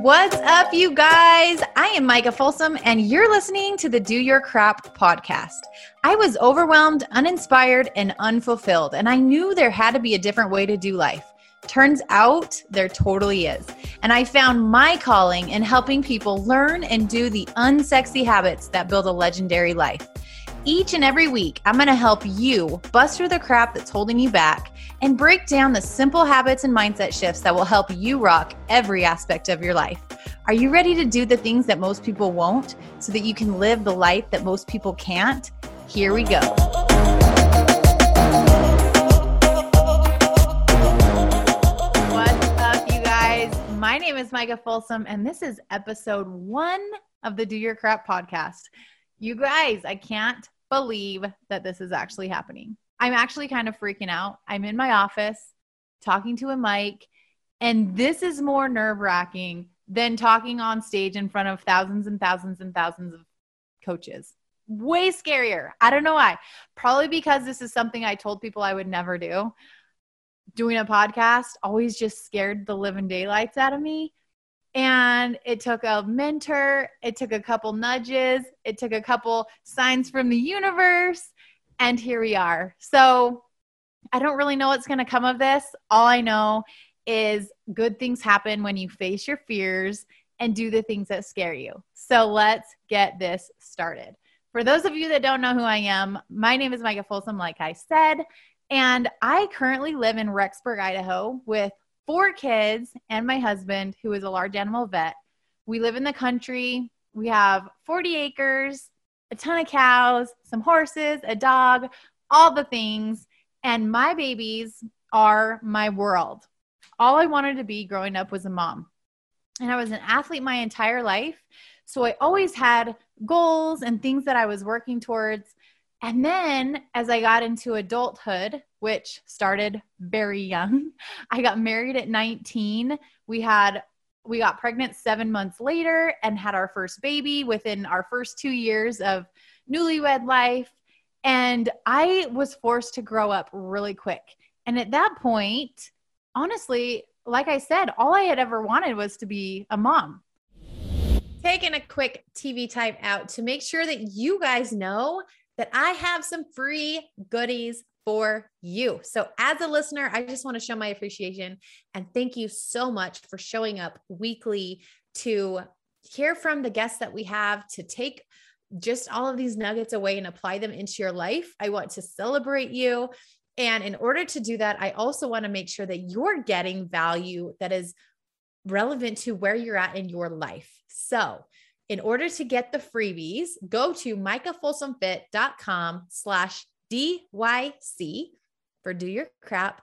What's up, you guys? I am Micah Folsom, and you're listening to the Do Your Crap podcast. I was overwhelmed, uninspired, and unfulfilled, and I knew there had to be a different way to do life. Turns out there totally is. And I found my calling in helping people learn and do the unsexy habits that build a legendary life. Each and every week, I'm going to help you bust through the crap that's holding you back and break down the simple habits and mindset shifts that will help you rock every aspect of your life. Are you ready to do the things that most people won't so that you can live the life that most people can't? Here we go. What's up, you guys? My name is Micah Folsom, and this is episode 1 of the Do Your Crap podcast. You guys, I can't believe that this is actually happening. I'm actually kind of freaking out. I'm in my office talking to a mic, and this is more nerve-wracking than talking on stage in front of thousands and thousands and thousands of coaches. Way scarier. I don't know why. Probably because this is something I told people I would never do. Doing a podcast always just scared the living daylights out of me. And it took a mentor, it took a couple nudges, it took a couple signs from the universe, and here we are. So I don't really know what's going to come of this. All I know is good things happen when you face your fears and do the things that scare you. So let's get this started. For those of you that don't know who I am, my name is Micah Folsom, like I said, and I currently live in Rexburg, Idaho with 4 kids and my husband, who is a large animal vet. We live in the country. We have 40 acres, a ton of cows, some horses, a dog, all the things. And my babies are my world. All I wanted to be growing up was a mom. And I was an athlete my entire life. So I always had goals and things that I was working towards. And then as I got into adulthood, which started very young, I got married at 19. We got pregnant 7 months later and had our first baby within our first 2 years of newlywed life. And I was forced to grow up really quick. And at that point, honestly, like I said, all I had ever wanted was to be a mom. Taking a quick TV time out to make sure that you guys know that I have some free goodies for you. So as a listener, I just want to show my appreciation and thank you so much for showing up weekly to hear from the guests that we have, to take just all of these nuggets away and apply them into your life. I want to celebrate you. And in order to do that, I also want to make sure that you're getting value that is relevant to where you're at in your life. So in order to get the freebies, go to micahfolsomfit.com/DYC for Do Your Crap,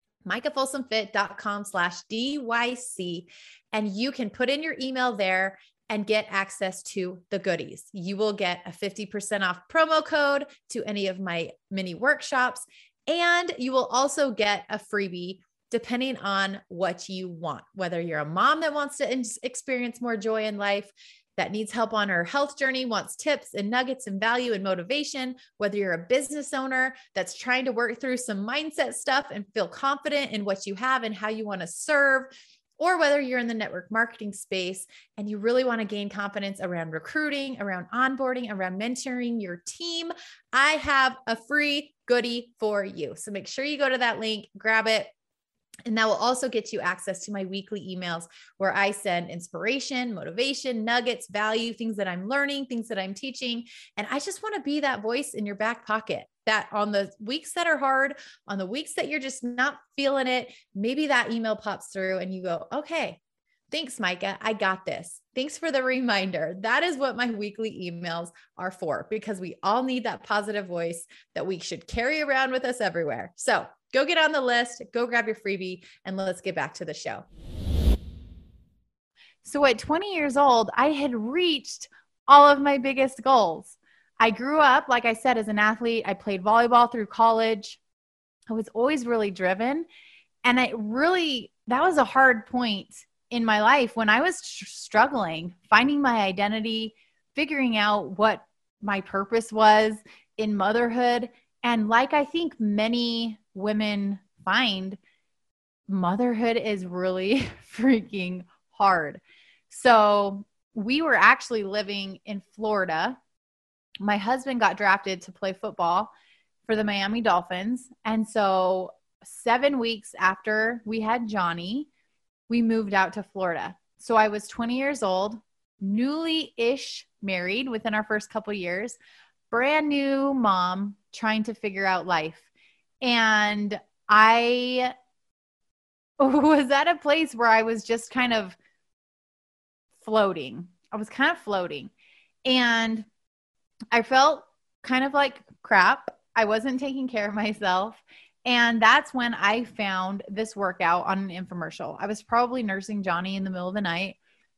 micahfolsomfit.com/DYC, and you can put in your email there and get access to the goodies. You will get a 50% off promo code to any of my mini workshops, and you will also get a freebie depending on what you want, whether you're a mom that wants to experience more joy in life, that needs help on her health journey, wants tips and nuggets and value and motivation, whether you're a business owner that's trying to work through some mindset stuff and feel confident in what you have and how you want to serve, or whether you're in the network marketing space and you really want to gain confidence around recruiting, around onboarding, around mentoring your team, I have a free goodie for you. So make sure you go to that link, grab it. And that will also get you access to my weekly emails where I send inspiration, motivation, nuggets, value, things that I'm learning, things that I'm teaching. And I just want to be that voice in your back pocket that on the weeks that are hard, on the weeks that you're just not feeling it, maybe that email pops through and you go, okay, thanks, Micah. I got this. Thanks for the reminder. That is what my weekly emails are for, because we all need that positive voice that we should carry around with us everywhere. So go get on the list, go grab your freebie, and let's get back to the show. So at 20 years old, I had reached all of my biggest goals. I grew up, like I said, as an athlete. I played volleyball through college. I was always really driven. And that was a hard point in my life when I was struggling, finding my identity, figuring out what my purpose was in motherhood. And like I think many women find, motherhood is really freaking hard. So we were actually living in Florida. My husband got drafted to play football for the Miami Dolphins. And so 7 weeks after we had Johnny, we moved out to Florida. So I was 20 years old, newly-ish married within our first couple years, brand new mom trying to figure out life. And I was at a place where I was just kind of floating. I was kind of floating. And I felt kind of like crap. I wasn't taking care of myself. And that's when I found this workout on an infomercial. I was probably nursing Johnny in the middle of the night,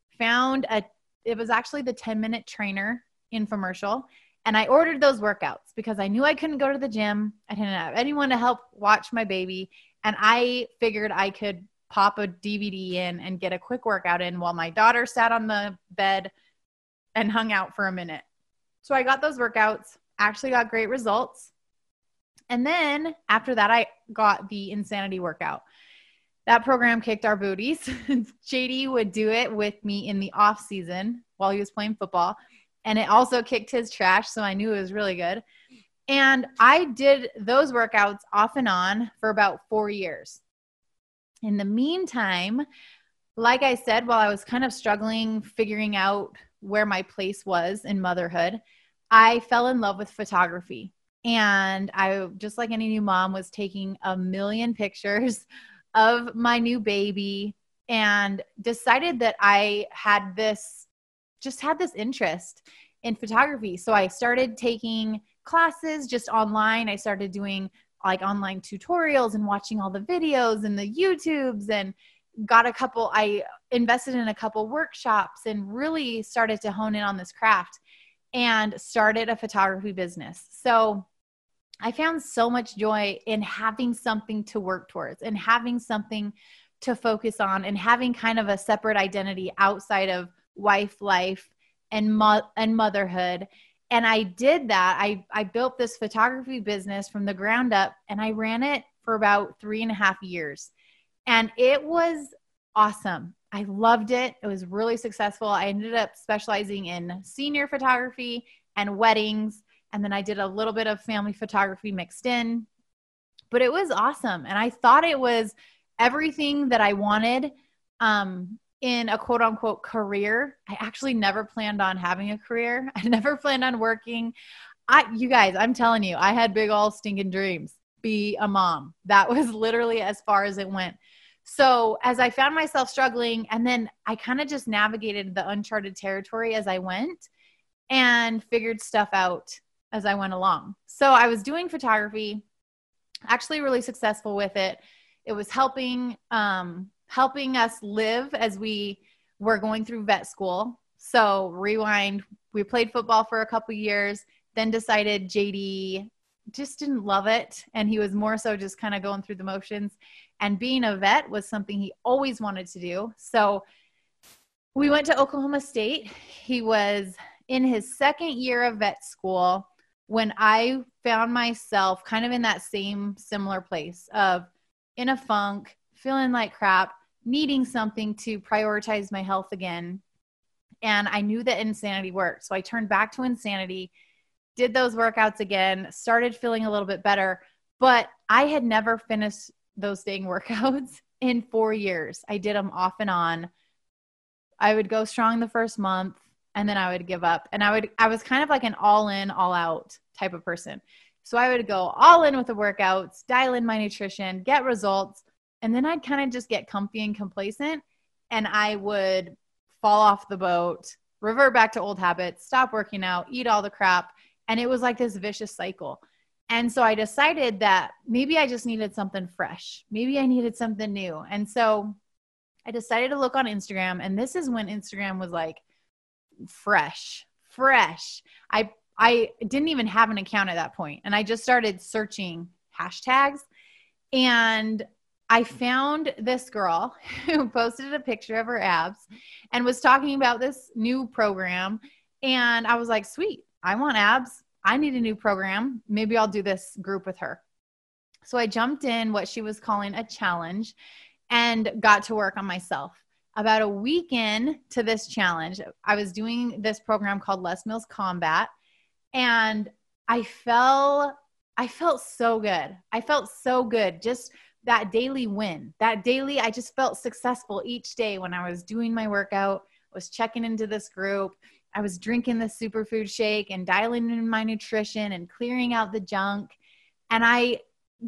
it was actually the 10-minute trainer infomercial. And I ordered those workouts because I knew I couldn't go to the gym. I didn't have anyone to help watch my baby. And I figured I could pop a DVD in and get a quick workout in while my daughter sat on the bed and hung out for a minute. So I got those workouts, actually got great results. And then after that, I got the Insanity workout. That program kicked our booties. JD would do it with me in the off season while he was playing football. And it also kicked his trash. So I knew it was really good. And I did those workouts off and on for about 4 years. In the meantime, like I said, while I was kind of struggling, figuring out where my place was in motherhood, I fell in love with photography. And I, just like any new mom, was taking a million pictures of my new baby and decided that I had this interest in photography. So I started taking classes just online. I started doing like online tutorials and watching all the videos and the YouTubes, and I invested in a couple workshops and really started to hone in on this craft and started a photography business. So I found so much joy in having something to work towards and having something to focus on and having kind of a separate identity outside of wife life and motherhood. And I did that. I built this photography business from the ground up, and I ran it for about 3.5 years. And it was awesome. I loved it. It was really successful. I ended up specializing in senior photography and weddings. And then I did a little bit of family photography mixed in, but it was awesome. And I thought it was everything that I wanted in a quote unquote career. I actually never planned on having a career. I never planned on working. You guys, I'm telling you, I had big old stinking dreams, be a mom. That was literally as far as it went. So as I found myself struggling, and then I kind of just navigated the uncharted territory as I went and figured stuff out as I went along. So I was doing photography, actually really successful with it. It was helping us live as we were going through vet school. So rewind, we played football for a couple years, then decided JD just didn't love it. And he was more so just kind of going through the motions. And being a vet was something he always wanted to do. So we went to Oklahoma State. He was in his second year of vet school when I found myself kind of in that same similar place of in a funk, feeling like crap, needing something to prioritize my health again. And I knew that Insanity worked. So I turned back to Insanity, did those workouts again, started feeling a little bit better, but I had never finished those dang workouts in 4 years. I did them off and on. I would go strong the first month, and then I would give up. And I was kind of like an all in, all out type of person. So I would go all in with the workouts, dial in my nutrition, get results. And then I'd kind of just get comfy and complacent, and I would fall off the boat, revert back to old habits, stop working out, eat all the crap. And it was like this vicious cycle. And so I decided that maybe I just needed something fresh. Maybe I needed something new. And so I decided to look on Instagram. And this is when Instagram was like fresh. I didn't even have an account at that point. And I just started searching hashtags. And I found this girl who posted a picture of her abs and was talking about this new program. And I was like, sweet, I want abs. I need a new program. Maybe I'll do this group with her. So I jumped in what she was calling a challenge and got to work on myself. about a week in to this challenge, I was doing this program called Less Meals Combat, and I felt so good. I felt so good. Just that daily win, I just felt successful each day when I was doing my workout, was checking into this group. I was drinking the superfood shake and dialing in my nutrition and clearing out the junk. And I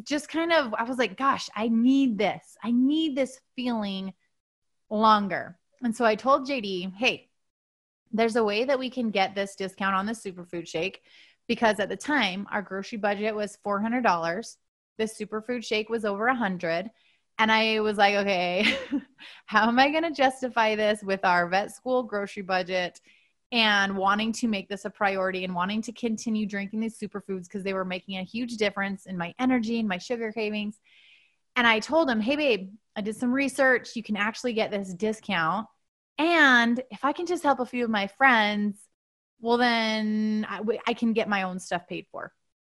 was like, gosh, I need this. I need this feeling longer. And so I told JD, hey, there's a way that we can get this discount on the superfood shake, because at the time our grocery budget was $400. The superfood shake was over $100. And I was like, okay, how am I going to justify this with our vet school grocery budget and wanting to make this a priority and wanting to continue drinking these superfoods because they were making a huge difference in my energy and my sugar cravings. And I told him, hey, babe, I did some research. You can actually get this discount. And if I can just help a few of my friends, well, then I can get my own stuff paid for.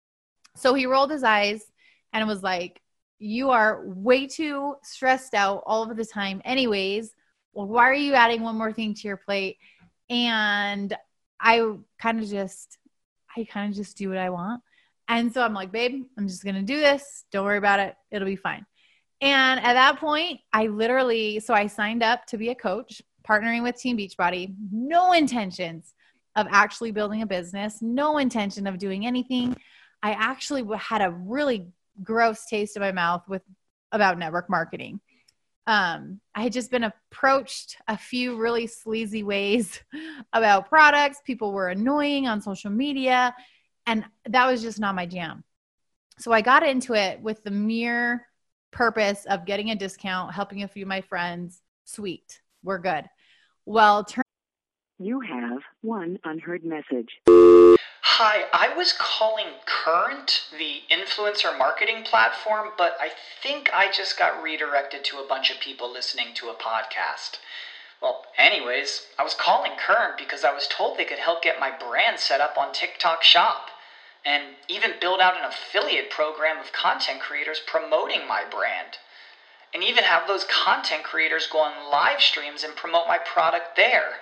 So he rolled his eyes and was like, you are way too stressed out all of the time anyways. Well, why are you adding one more thing to your plate? And I kind of just do what I want. And so I'm like, babe, I'm just going to do this. Don't worry about it. It'll be fine. And at that point, I signed up to be a coach, partnering with Team Beachbody, no intentions of actually building a business, no intention of doing anything. I actually had a really gross taste in my mouth about network marketing. I had just been approached a few really sleazy ways about products. People were annoying on social media, and that was just not my jam. So I got into it with the mere purpose of getting a discount, helping a few of my friends. Sweet, we're good. Well, you have one unheard message. Hi, I was calling Current, the influencer marketing platform, but I think I just got redirected to a bunch of people listening to a podcast. Well, anyways, I was calling Current because I was told they could help get my brand set up on TikTok Shop and even build out an affiliate program of content creators promoting my brand. And even have those content creators go on live streams and promote my product there.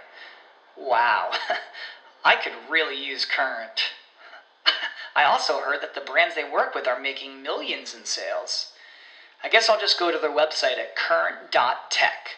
Wow, I could really use Current. I also heard that the brands they work with are making millions in sales. I guess I'll just go to their website at current.tech.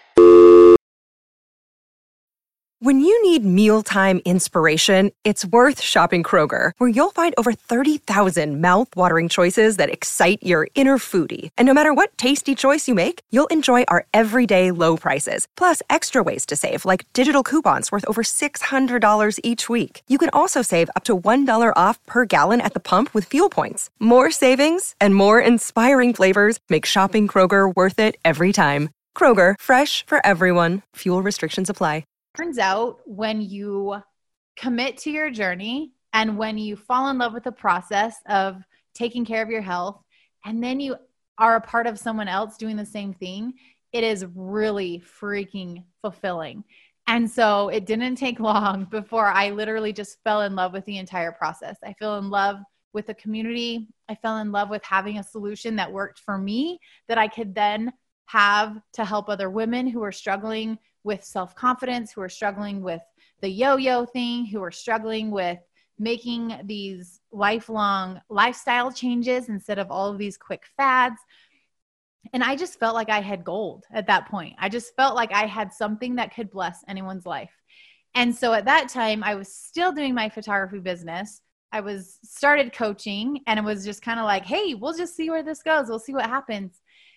When you need mealtime inspiration, it's worth shopping Kroger, where you'll find over 30,000 mouth-watering choices that excite your inner foodie. And no matter what tasty choice you make, you'll enjoy our everyday low prices, plus extra ways to save, like digital coupons worth over $600 each week. You can also save up to $1 off per gallon at the pump with fuel points. More savings and more inspiring flavors make shopping Kroger worth it every time. Kroger, fresh for everyone. Fuel restrictions apply. Turns out when you commit to your journey and when you fall in love with the process of taking care of your health, and then you are a part of someone else doing the same thing, it is really freaking fulfilling. And so it didn't take long before I literally just fell in love with the entire process. I fell in love with the community. I fell in love with having a solution that worked for me that I could then have to help other women who are struggling with self-confidence, who are struggling with the yo-yo thing, who are struggling with making these lifelong lifestyle changes instead of all of these quick fads. And I just felt like I had gold at that point. I just felt like I had something that could bless anyone's life. And so at that time, I was still doing my photography business. I started coaching, and it was just kind of like, hey, we'll just see where this goes. We'll see what happens.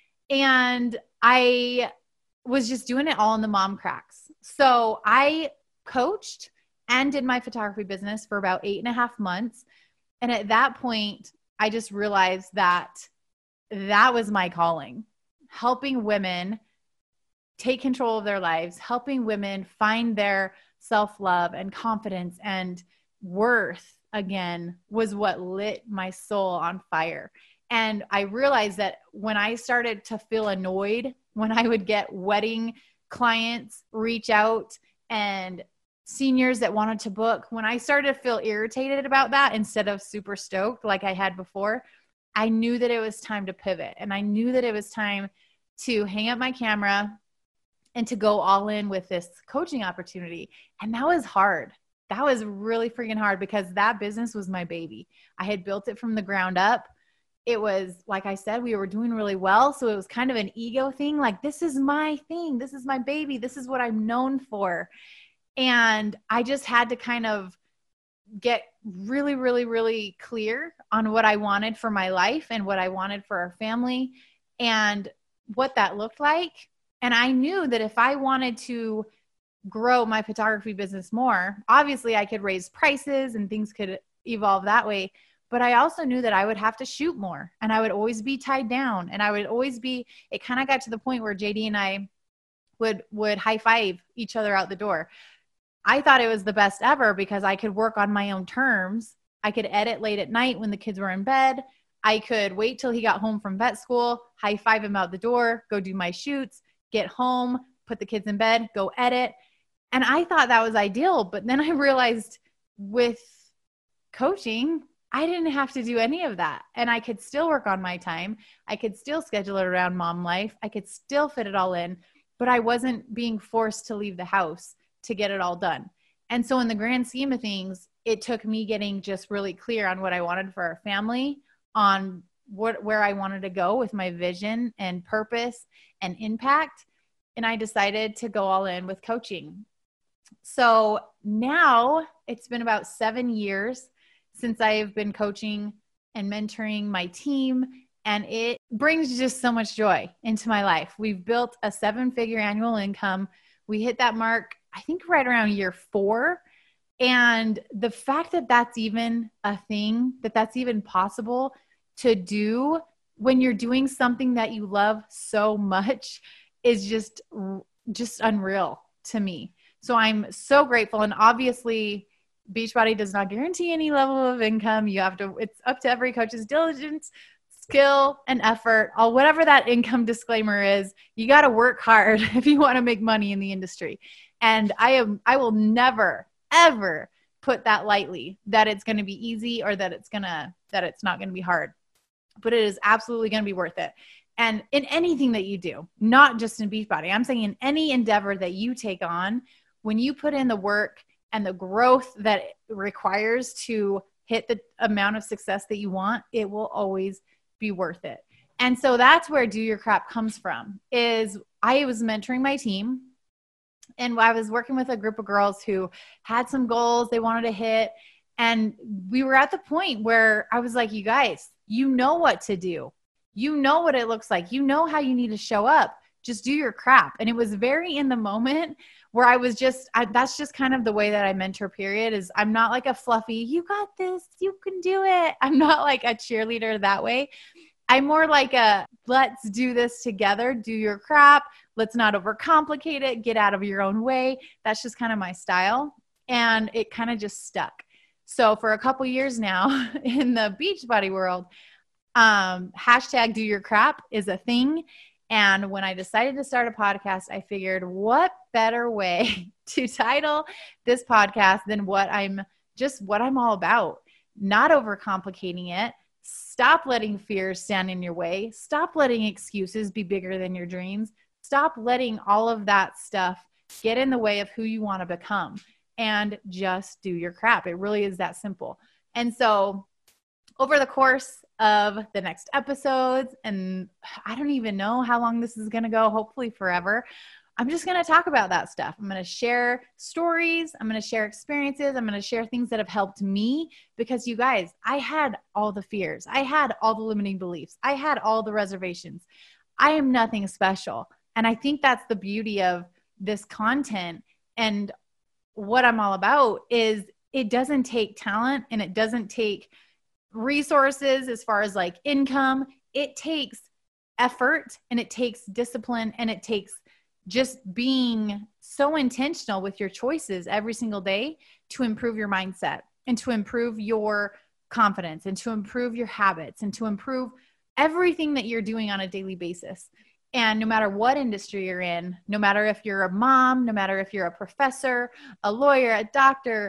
And I was just doing it all in the mom cracks. So I coached and did my photography business for about 8.5 months. And at that point, I just realized that was my calling, helping women take control of their lives, helping women find their self-love and confidence and worth again was what lit my soul on fire. And I realized that when I started to feel annoyed, when I would get wedding clients reach out and seniors that wanted to book, when I started to feel irritated about that instead of super stoked like I had before, I knew that it was time to pivot. And I knew that it was time to hang up my camera and to go all in with this coaching opportunity. And that was hard. That was really freaking hard because that business was my baby. I had built it from the ground up. It was, like I said, we were doing really well. So it was kind of an ego thing. Like, this is my thing. This is my baby. This is what I'm known for. And I just had to kind of get really, really, really clear on what I wanted for my life and what I wanted for our family and what that looked like. And I knew that if I wanted to grow my photography business more, obviously I could raise prices and things could evolve that way. But I also knew that I would have to shoot more and I would always be tied down and I would always be, it kind of got to the point where JD and I would high five each other out the door. I thought it was the best ever because I could work on my own terms. I could edit late at night when the kids were in bed. I could wait till he got home from vet school, high five him out the door, go do my shoots, get home, put the kids in bed, go edit. And I thought that was ideal. But then I realized with coaching, I didn't have to do any of that. And I could still work on my time. I could still schedule it around mom life. I could still fit it all in, but I wasn't being forced to leave the house to get it all done. And so in the grand scheme of things, it took me getting just really clear on what I wanted for our family, on where I wanted to go with my vision and purpose and impact. And I decided to go all in with coaching. So now it's been about 7 years since I have been coaching and mentoring my team, and it brings just so much joy into my life. We've built a 7-figure annual income. We hit that mark, I think, right around year 4. And the fact that that's even a thing, that's even possible to do when you're doing something that you love so much is just unreal to me. So I'm so grateful. And obviously, Beachbody does not guarantee any level of income. It's up to every coach's diligence, skill, and effort. Whatever that income disclaimer is, you got to work hard if you want to make money in the industry. And I will never, ever put that lightly, that it's going to be easy or that it's not going to be hard, but it is absolutely going to be worth it. And in anything that you do, not just in Beachbody, I'm saying in any endeavor that you take on, when you put in the work and the growth that it requires to hit the amount of success that you want, it will always be worth it. And so that's where Do Your Crap comes from. Is I was mentoring my team, and I was working with a group of girls who had some goals they wanted to hit. And we were at the point where I was like, you guys, you know what to do. You know what it looks like. You know how you need to show up. Just do your crap. And it was very in the moment where I was that's just kind of the way that I mentor, period, is I'm not like a fluffy, you got this, you can do it. I'm not like a cheerleader that way. I'm more like let's do this together, do your crap. Let's not overcomplicate it. Get out of your own way. That's just kind of my style. And it kind of just stuck. So for a couple years now in the Beachbody world, hashtag Do Your Crap is a thing. And when I decided to start a podcast, I figured what better way to title this podcast than what I'm all about. Not overcomplicating it. Stop letting fears stand in your way. Stop letting excuses be bigger than your dreams. Stop letting all of that stuff get in the way of who you want to become, and just do your crap. It really is that simple. And so over the course of the next episodes, and I don't even know how long this is going to go, hopefully forever, I'm just going to talk about that stuff. I'm going to share stories. I'm going to share experiences. I'm going to share things that have helped me, because you guys, I had all the fears. I had all the limiting beliefs. I had all the reservations. I am nothing special. And I think that's the beauty of this content. And what I'm all about is it doesn't take talent, and it doesn't take resources as far as like income. It takes effort, and it takes discipline, and it takes just being so intentional with your choices every single day to improve your mindset, and to improve your confidence, and to improve your habits, and to improve everything that you're doing on a daily basis. And no matter what industry you're in, no matter if you're a mom, no matter if you're a professor, a lawyer, a doctor,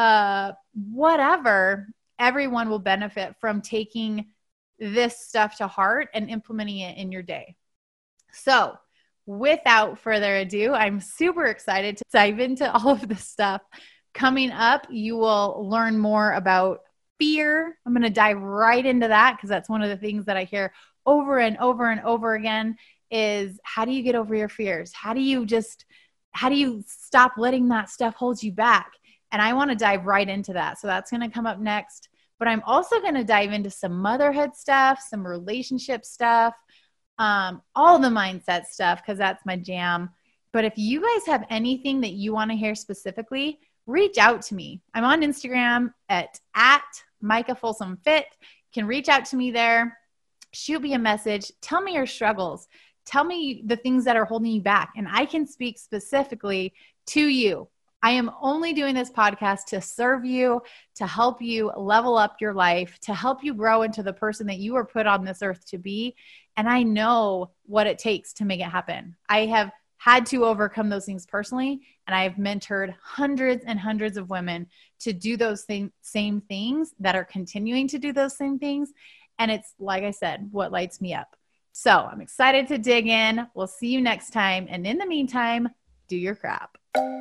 whatever, everyone will benefit from taking this stuff to heart and implementing it in your day. So without further ado, I'm super excited to dive into all of this stuff. Coming up, you will learn more about fear. I'm going to dive right into that because that's one of the things that I hear over and over and over again is how do you get over your fears? How do you stop letting that stuff hold you back? And I want to dive right into that. So that's going to come up next. But I'm also going to dive into some motherhood stuff, some relationship stuff, all the mindset stuff, because that's my jam. But if you guys have anything that you want to hear specifically, reach out to me. I'm on Instagram at Micah Folsom Fit. You can reach out to me there. Shoot me a message. Tell me your struggles. Tell me the things that are holding you back. And I can speak specifically to you. I am only doing this podcast to serve you, to help you level up your life, to help you grow into the person that you were put on this earth to be. And I know what it takes to make it happen. I have had to overcome those things personally, and I have mentored hundreds and hundreds of women to do those same things that are continuing to do those same things. And it's, like I said, what lights me up. So I'm excited to dig in. We'll see you next time. And in the meantime, do your crap.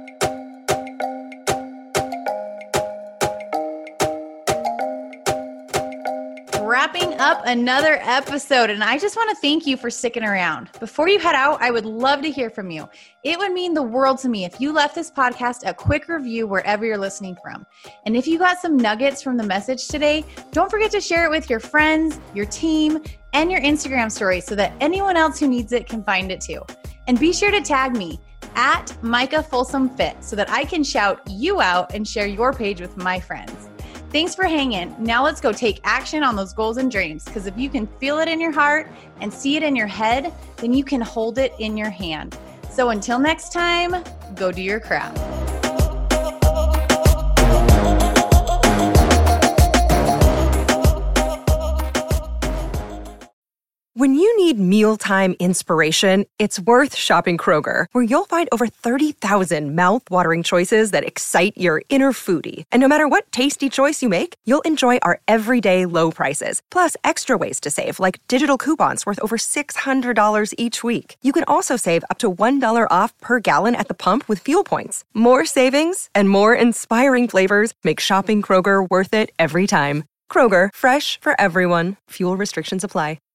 Wrapping up another episode, and I just want to thank you for sticking around. Before you head out, I would love to hear from you. It would mean the world to me if you left this podcast a quick review wherever you're listening from. And if you got some nuggets from the message today, don't forget to share it with your friends, your team, and your Instagram story so that anyone else who needs it can find it too. And be sure to tag me at Micah Folsom Fit so that I can shout you out and share your page with my friends. Thanks for hanging. Now let's go take action on those goals and dreams, because if you can feel it in your heart and see it in your head, then you can hold it in your hand. So until next time, go do your crap. When you need mealtime inspiration, it's worth shopping Kroger, where you'll find over 30,000 mouth-watering choices that excite your inner foodie. And no matter what tasty choice you make, you'll enjoy our everyday low prices, plus extra ways to save, like digital coupons worth over $600 each week. You can also save up to $1 off per gallon at the pump with fuel points. More savings and more inspiring flavors make shopping Kroger worth it every time. Kroger, fresh for everyone. Fuel restrictions apply.